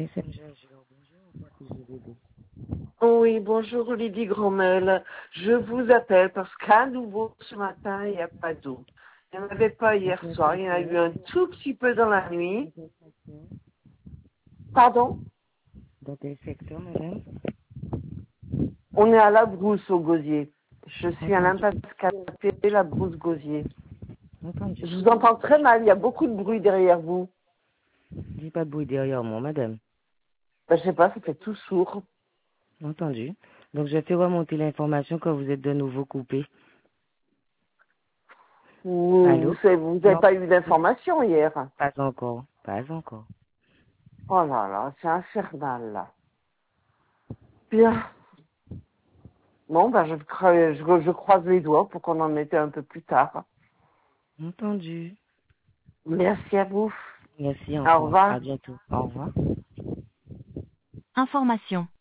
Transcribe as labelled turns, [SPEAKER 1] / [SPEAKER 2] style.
[SPEAKER 1] Oui, bonjour Lydie Grommel. Je vous appelle parce qu'à nouveau ce matin, il n'y a pas d'eau. Il n'y en avait pas hier soir, il y en a eu un tout petit peu dans la nuit. Pardon?
[SPEAKER 2] Dans quel secteur, madame?
[SPEAKER 1] On est à la Brousse au Gosier. Je suis à
[SPEAKER 2] Entendu.
[SPEAKER 1] l'impasse Café, la Brousse Gosier.
[SPEAKER 2] Entendu.
[SPEAKER 1] Je vous entends très mal, il y a beaucoup de bruit derrière vous.
[SPEAKER 2] Dis pas de bruit derrière moi, madame.
[SPEAKER 1] Ben, je sais pas, ça fait tout sourd.
[SPEAKER 2] Entendu. Donc, je fais remonter l'information quand vous êtes de nouveau coupé. Allô?
[SPEAKER 1] Vous n'avez
[SPEAKER 2] Non,
[SPEAKER 1] pas eu d'informations hier.
[SPEAKER 2] pas encore. Pas encore.
[SPEAKER 1] Oh là là, c'est infernal là. Bien. Bon, ben je croise les doigts pour qu'on en mette un peu plus tard.
[SPEAKER 2] Entendu.
[SPEAKER 1] Merci à vous.
[SPEAKER 2] Merci
[SPEAKER 1] Au
[SPEAKER 2] encore.
[SPEAKER 1] revoir.
[SPEAKER 2] À bientôt. Au revoir.
[SPEAKER 3] Information.